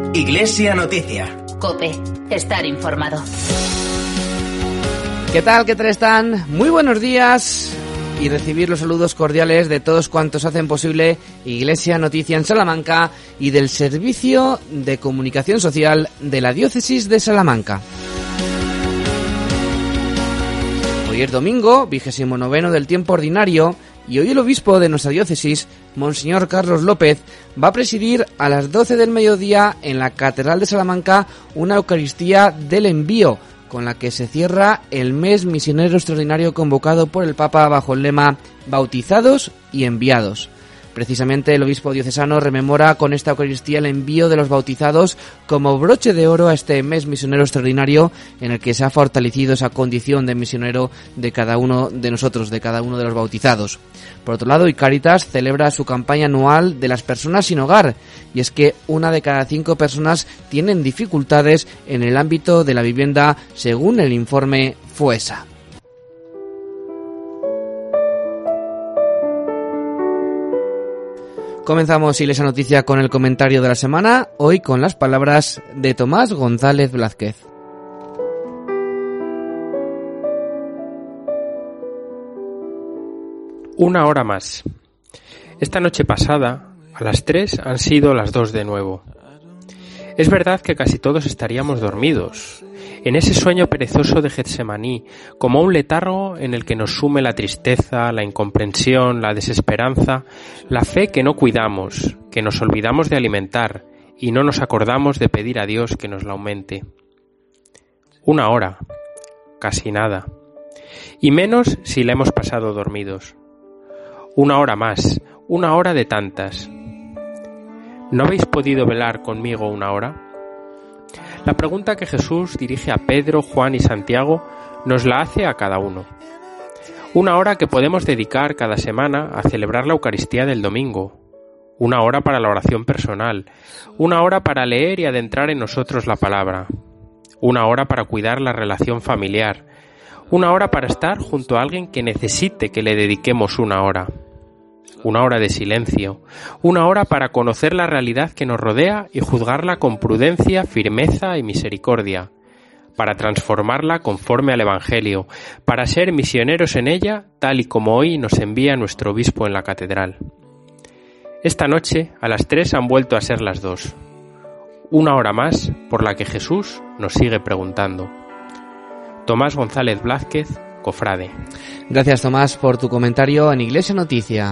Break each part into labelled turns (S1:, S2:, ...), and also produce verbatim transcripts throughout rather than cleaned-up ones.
S1: Iglesia Noticia.
S2: COPE. Estar informado.
S3: ¿Qué tal? ¿Qué tal están? Muy buenos días y recibir los saludos cordiales de todos cuantos hacen posible Iglesia Noticia en Salamanca y del Servicio de Comunicación Social de la Diócesis de Salamanca. Hoy es domingo, vigésimo noveno del tiempo ordinario, y hoy el obispo de nuestra diócesis, Monseñor Carlos López, va a presidir a las doce del mediodía en la Catedral de Salamanca una Eucaristía del Envío, con la que se cierra el mes misionero extraordinario convocado por el Papa bajo el lema Bautizados y Enviados. Precisamente el obispo diocesano rememora con esta Eucaristía el envío de los bautizados como broche de oro a este mes misionero extraordinario en el que se ha fortalecido esa condición de misionero de cada uno de nosotros, de cada uno de los bautizados. Por otro lado, Icaritas celebra su campaña anual de las personas sin hogar, y es que una de cada cinco personas tienen dificultades en el ámbito de la vivienda, según el informe FUESA. Comenzamos Iglesia Noticia con el comentario de la semana, hoy con las palabras de Tomás González Blázquez.
S4: Una hora más. Esta noche pasada, a las tres, han sido las dos de nuevo. Es verdad que casi todos estaríamos dormidos, en ese sueño perezoso de Getsemaní, como un letargo en el que nos sume la tristeza, la incomprensión, la desesperanza, la fe que no cuidamos, que nos olvidamos de alimentar y no nos acordamos de pedir a Dios que nos la aumente. Una hora, casi nada, y menos si la hemos pasado dormidos. Una hora más, una hora de tantas. ¿No habéis podido velar conmigo una hora? La pregunta que Jesús dirige a Pedro, Juan y Santiago nos la hace a cada uno. Una hora que podemos dedicar cada semana a celebrar la Eucaristía del domingo. Una hora para la oración personal. Una hora para leer y adentrar en nosotros la palabra. Una hora para cuidar la relación familiar. Una hora para estar junto a alguien que necesite que le dediquemos una hora. Una hora de silencio, una hora para conocer la realidad que nos rodea y juzgarla con prudencia, firmeza y misericordia, para transformarla conforme al Evangelio, para ser misioneros en ella, tal y como hoy nos envía nuestro obispo en la catedral. Esta noche, a las tres han vuelto a ser las dos. Una hora más por la que Jesús nos sigue preguntando. Tomás González Blázquez, cofrade.
S3: Gracias, Tomás, por tu comentario en Iglesia Noticia.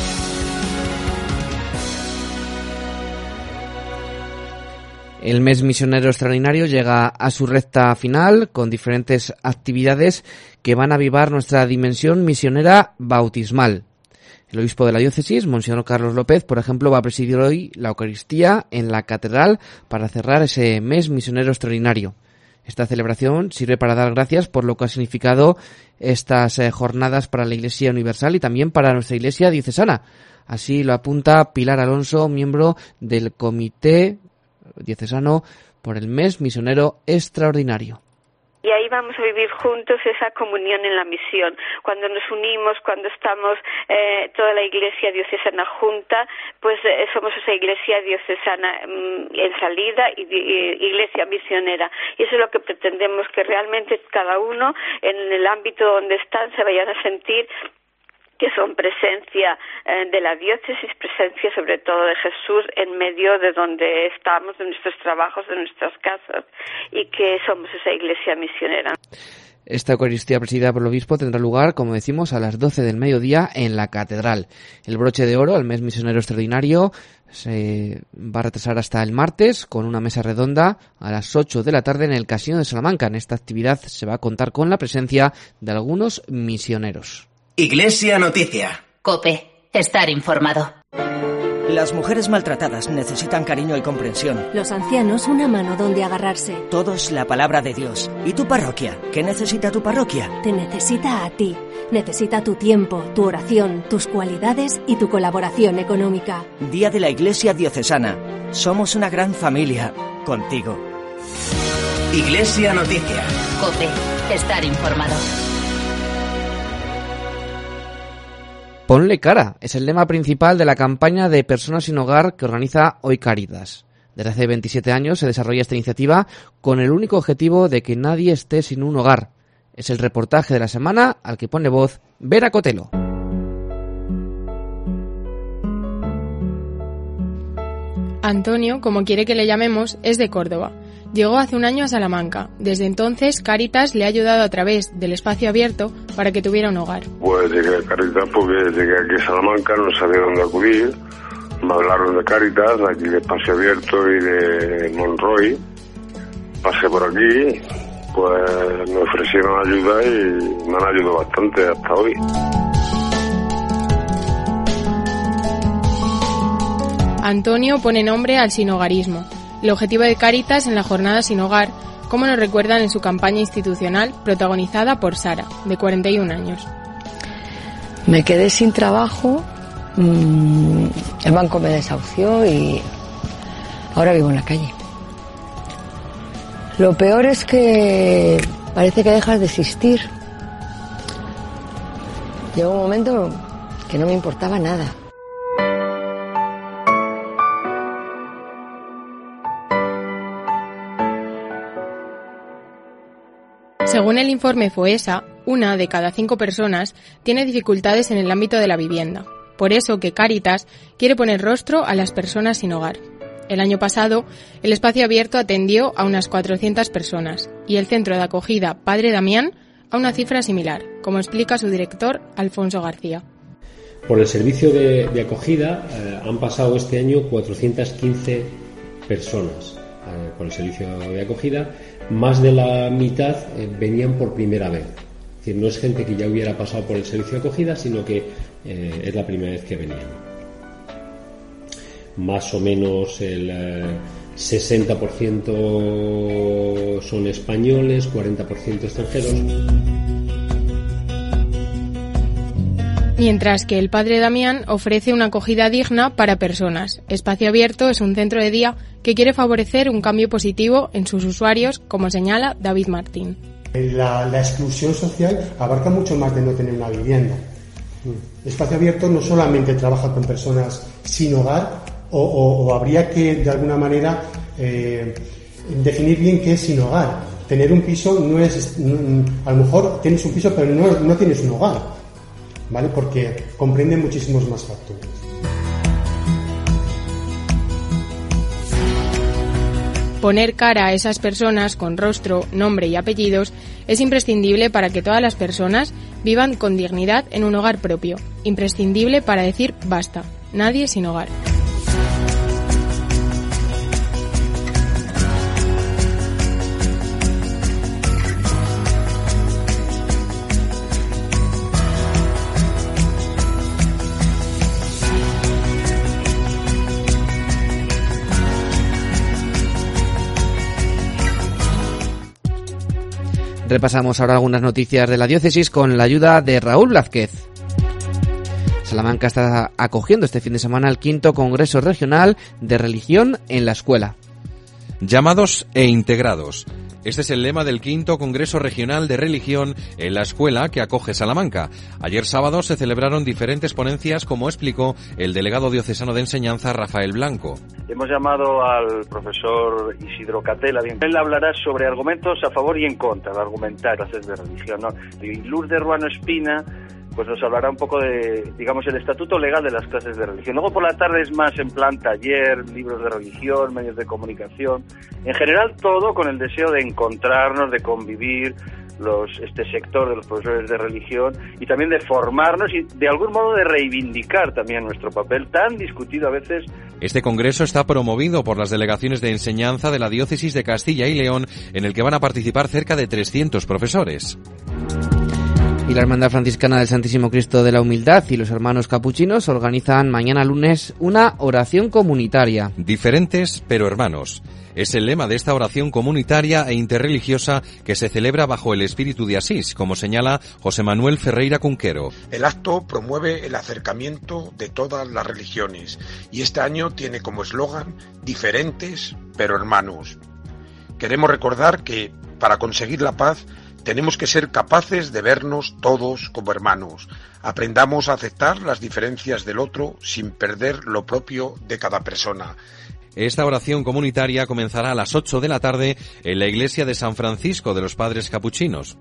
S3: El mes misionero extraordinario llega a su recta final con diferentes actividades que van a avivar nuestra dimensión misionera bautismal. El obispo de la diócesis, Monseñor Carlos López, por ejemplo, va a presidir hoy la Eucaristía en la catedral para cerrar ese mes misionero extraordinario. Esta celebración sirve para dar gracias por lo que ha significado estas eh, jornadas para la Iglesia Universal y también para nuestra Iglesia diocesana. Así lo apunta Pilar Alonso, miembro del Comité Diocesano por el Mes Misionero Extraordinario.
S5: Y ahí vamos a vivir juntos esa comunión en la misión. Cuando nos unimos, cuando estamos eh, toda la Iglesia diocesana junta, pues eh, somos esa Iglesia diocesana mm, en salida y, y Iglesia misionera. Y eso es lo que pretendemos, que realmente cada uno en el ámbito donde están se vayan a sentir que son presencia eh, de la diócesis, presencia sobre todo de Jesús en medio de donde estamos, de nuestros trabajos, de nuestras casas, y que somos esa iglesia misionera.
S3: Esta Eucaristía presidida por el obispo tendrá lugar, como decimos, a las doce del mediodía en la catedral. El broche de oro al mes misionero extraordinario se va a retrasar hasta el martes con una mesa redonda a las ocho de la tarde en el Casino de Salamanca. En esta actividad se va a contar con la presencia de algunos misioneros.
S1: Iglesia Noticia.
S2: COPE. Estar informado.
S6: Las mujeres maltratadas necesitan cariño y comprensión.
S7: Los ancianos una mano donde agarrarse.
S6: Todos la palabra de Dios. ¿Y tu parroquia? ¿Qué necesita tu parroquia?
S7: Te necesita a ti. Necesita tu tiempo, tu oración, tus cualidades y tu colaboración económica.
S6: Día de la Iglesia Diocesana. Somos una gran familia. Contigo.
S1: Iglesia Noticia.
S2: COPE. Estar informado.
S3: Ponle cara es el lema principal de la campaña de Personas sin Hogar que organiza hoy Cáritas. Desde hace veintisiete años se desarrolla esta iniciativa con el único objetivo de que nadie esté sin un hogar. Es el reportaje de la semana al que pone voz Vera Cotelo.
S8: Antonio, como quiere que le llamemos, es de Córdoba. Llegó hace un año a Salamanca. Desde entonces, Cáritas le ha ayudado a través del espacio abierto para que tuviera un hogar.
S9: Pues llegué a Cáritas porque llegué aquí a Salamanca, no sabía dónde acudir. Me hablaron de Cáritas, aquí de espacio abierto y de Monroy. Pasé por aquí, pues me ofrecieron ayuda y me han ayudado bastante hasta hoy.
S8: Antonio pone nombre al sinhogarismo, el objetivo de Cáritas en la jornada sin hogar, como nos recuerdan en su campaña institucional protagonizada por Sara, de cuarenta y un años.
S10: Me quedé sin trabajo, mmm, el banco me desahució y ahora vivo en la calle. Lo peor es que parece que dejas de existir. Llegó un momento que no me importaba nada.
S8: Según el informe FOESA, una de cada cinco personas tiene dificultades en el ámbito de la vivienda. Por eso que Cáritas quiere poner rostro a las personas sin hogar. El año pasado, el espacio abierto atendió a unas cuatrocientas personas y el centro de acogida Padre Damián a una cifra similar, como explica su director, Alfonso García.
S11: Por el servicio de, de acogida eh, han pasado este año cuatrocientas quince personas eh, por el servicio de acogida. Más de la mitad eh, venían por primera vez. Es decir, no es gente que ya hubiera pasado por el servicio de acogida, sino que eh, es la primera vez que venían. Más o menos el eh, sesenta por ciento son españoles, cuarenta por ciento extranjeros.
S8: Mientras que el Padre Damián ofrece una acogida digna para personas. Espacio Abierto es un centro de día que quiere favorecer un cambio positivo en sus usuarios, como señala David Martín.
S12: La, la exclusión social abarca mucho más de no tener una vivienda. Espacio Abierto no solamente trabaja con personas sin hogar, o, o, o habría que, de alguna manera, eh, definir bien qué es sin hogar. Tener un piso no es... No, a lo mejor tienes un piso, pero no, no tienes un hogar. ¿Vale? Porque comprende muchísimos más factores.
S8: Poner cara a esas personas con rostro, nombre y apellidos es imprescindible para que todas las personas vivan con dignidad en un hogar propio. Imprescindible para decir basta, nadie sin hogar.
S3: Repasamos ahora algunas noticias de la diócesis con la ayuda de Raúl Blázquez. Salamanca está acogiendo este fin de semana el quinto Congreso Regional de Religión en la Escuela.
S13: Llamados e integrados. Este es el lema del quinto Congreso Regional de Religión en la Escuela que acoge Salamanca. Ayer sábado se celebraron diferentes ponencias, como explicó el delegado diocesano de enseñanza, Rafael Blanco.
S14: Hemos llamado al profesor Isidro Catela. Él hablará sobre argumentos a favor y en contra, de argumentar clases de religión, ¿no? Y Lourdes Ruano Espina pues nos hablará un poco de, digamos, el estatuto legal de las clases de religión. Luego por la tarde es más en plan taller, libros de religión, medios de comunicación. En general todo con el deseo de encontrarnos, de convivir los este sector de los profesores de religión y también de formarnos y de algún modo de reivindicar también nuestro papel tan discutido a veces.
S13: Este congreso está promovido por las delegaciones de enseñanza de la diócesis de Castilla y León, en el que van a participar cerca de trescientos profesores.
S3: Y la Hermandad Franciscana del Santísimo Cristo de la Humildad y los hermanos capuchinos organizan mañana lunes una oración comunitaria.
S13: Diferentes pero hermanos. Es el lema de esta oración comunitaria e interreligiosa que se celebra bajo el espíritu de Asís, como señala José Manuel Ferreira Cunquero.
S15: El acto promueve el acercamiento de todas las religiones y este año tiene como eslogan diferentes pero hermanos. Queremos recordar que para conseguir la paz tenemos que ser capaces de vernos todos como hermanos. Aprendamos a aceptar las diferencias del otro sin perder lo propio de cada persona.
S13: Esta oración comunitaria comenzará a las ocho de la tarde en la iglesia de San Francisco de los Padres Capuchinos.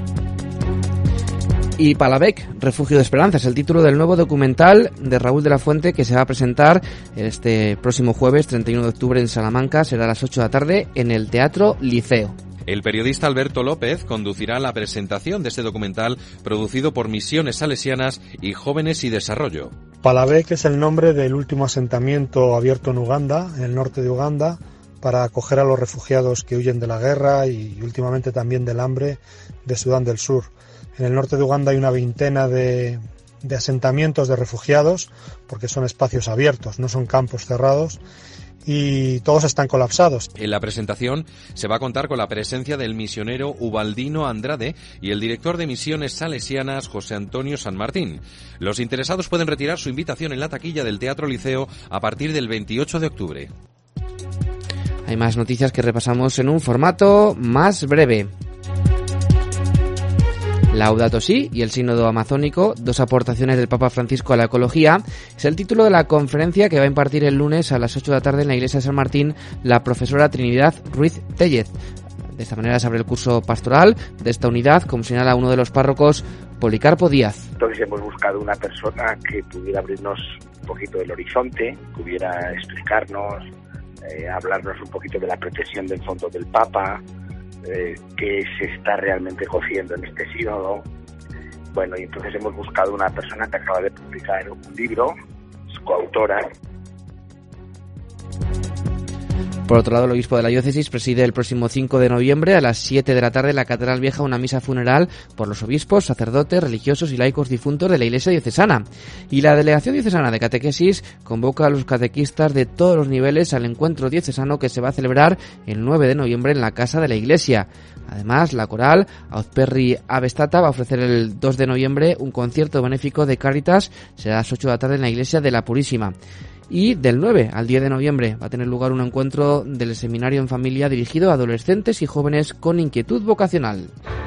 S3: Y Palavec, Refugio de Esperanza, es el título del nuevo documental de Raúl de la Fuente que se va a presentar este próximo jueves treinta y uno de octubre en Salamanca. Será a las ocho de la tarde en el Teatro Liceo.
S13: El periodista Alberto López conducirá la presentación de este documental producido por Misiones Salesianas y Jóvenes y Desarrollo.
S16: Palavec es el nombre del último asentamiento abierto en Uganda, en el norte de Uganda, para acoger a los refugiados que huyen de la guerra y últimamente también del hambre de Sudán del Sur. En el norte de Uganda hay una veintena de, de asentamientos de refugiados, porque son espacios abiertos, no son campos cerrados, y todos están colapsados.
S13: En la presentación se va a contar con la presencia del misionero Ubaldino Andrade y el director de Misiones Salesianas, José Antonio San Martín. Los interesados pueden retirar su invitación en la taquilla del Teatro Liceo a partir del veintiocho de octubre.
S3: Hay más noticias que repasamos en un formato más breve. Laudato Si y el Sínodo Amazónico, dos aportaciones del Papa Francisco a la ecología, es el título de la conferencia que va a impartir el lunes a las ocho de la tarde en la iglesia de San Martín la profesora Trinidad Ruiz Tellez. De esta manera se abre el curso pastoral de esta unidad, como señala uno de los párrocos, Policarpo Díaz.
S17: Entonces hemos buscado una persona que pudiera abrirnos un poquito del horizonte, pudiera explicarnos, eh, hablarnos un poquito de la pretensión del fondo del Papa, Eh, que se está realmente cociendo en este sínodo. Bueno, y entonces hemos buscado una persona que acaba de publicar un libro, es coautora.
S3: Por otro lado, el obispo de la diócesis preside el próximo cinco de noviembre a las siete de la tarde en la Catedral Vieja una misa funeral por los obispos, sacerdotes, religiosos y laicos difuntos de la Iglesia diocesana. Y la Delegación Diocesana de Catequesis convoca a los catequistas de todos los niveles al encuentro diocesano que se va a celebrar el nueve de noviembre en la Casa de la Iglesia. Además, la coral Auzperri Abestata va a ofrecer el dos de noviembre un concierto benéfico de Cáritas, será a las ocho de la tarde en la Iglesia de la Purísima. Y del nueve al diez de noviembre va a tener lugar un encuentro del Seminario en Familia dirigido a adolescentes y jóvenes con inquietud vocacional.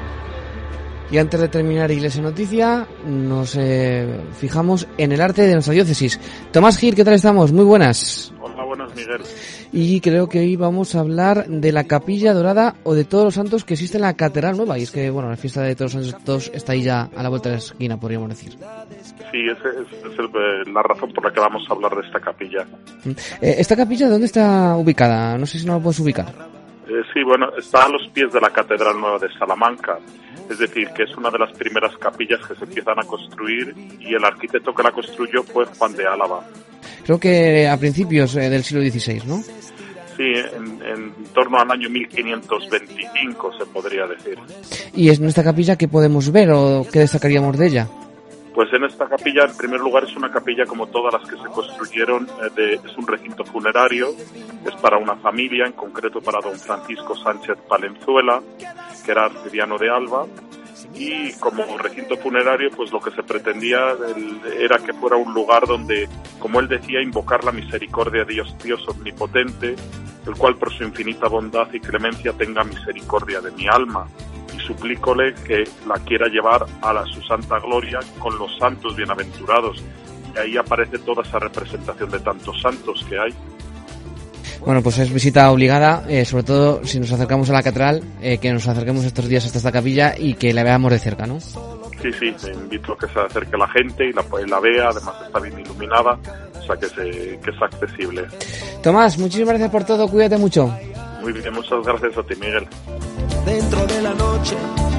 S3: Y antes de terminar Iglesia Noticia, nos eh, fijamos en el arte de nuestra diócesis. Tomás Gil, ¿qué tal estamos? Muy buenas.
S18: Hola, buenas, Miguel.
S3: Y creo que hoy vamos a hablar de la Capilla Dorada o de Todos los Santos que existe en la Catedral Nueva. Y es que, bueno, la fiesta de Todos los Santos está ahí ya a la vuelta de la esquina, podríamos decir.
S18: Sí, esa es, es el, la razón por la que vamos a hablar de esta capilla.
S3: Eh, ¿Esta capilla dónde está ubicada? No sé si no la puedes ubicar.
S18: Eh, sí, bueno, está a los pies de la Catedral Nueva de Salamanca. Es decir, que es una de las primeras capillas que se empiezan a construir y el arquitecto que la construyó fue Juan de Álava.
S3: Creo que a principios eh, del siglo dieciséis, ¿no?
S18: Sí, en, en torno al año mil quinientos veinticinco se podría decir.
S3: ¿Y en esta capilla qué podemos ver o qué destacaríamos de ella?
S18: Pues en esta capilla, en primer lugar, es una capilla como todas las que se construyeron, eh, de, es un recinto funerario, es para una familia, en concreto para don Francisco Sánchez Palenzuela, que era arcediano de Alba, y como recinto funerario, pues lo que se pretendía el, era que fuera un lugar donde, como él decía, invocar la misericordia de Dios, Dios omnipotente, el cual por su infinita bondad y clemencia tenga misericordia de mi alma. Y suplícole que la quiera llevar a la, su santa gloria con los santos bienaventurados. Y ahí aparece toda esa representación de tantos santos que hay.
S3: Bueno, pues es visita obligada, eh, sobre todo si nos acercamos a la catedral, eh, que nos acerquemos estos días hasta esta capilla y que la veamos de cerca, ¿no?
S18: Sí, sí, te invito a que se acerque la gente y la, la vea, además está bien iluminada, o sea que, se, que es accesible.
S3: Tomás, muchísimas gracias por todo, cuídate mucho.
S18: Muy bien, muchas gracias a ti, Miguel.
S19: Dentro de la noche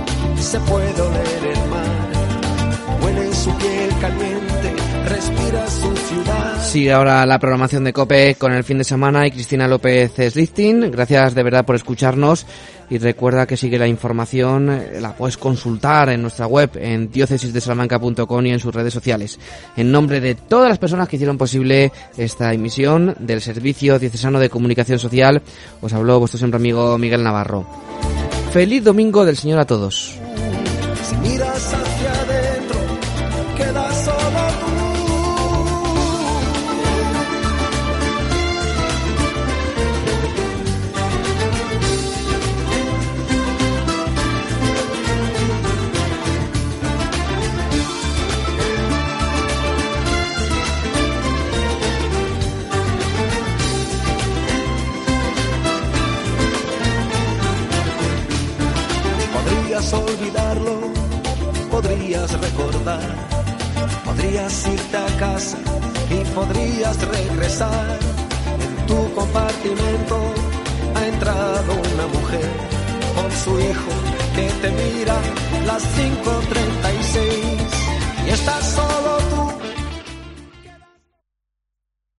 S19: se puede oler el mar, huele en su piel caliente, respira su ciudad.
S3: Sigue ahora la programación de COPE con el fin de semana y Cristina López Slichting. Gracias de verdad por escucharnos y recuerda que sigue la información, la puedes consultar en nuestra web en diócesis de salamanca punto com y en sus redes sociales. En nombre de todas las personas que hicieron posible esta emisión del Servicio Diocesano de Comunicación Social, os habló vuestro siempre amigo Miguel Navarro. Feliz Domingo del Señor a todos.
S19: Si miras hacia adentro, queda solo tú. podrías olvidarlo, podrías recordar, podrías irte a casa y podrías regresar. En tu compartimento ha entrado una mujer con su hijo que te mira las cinco treinta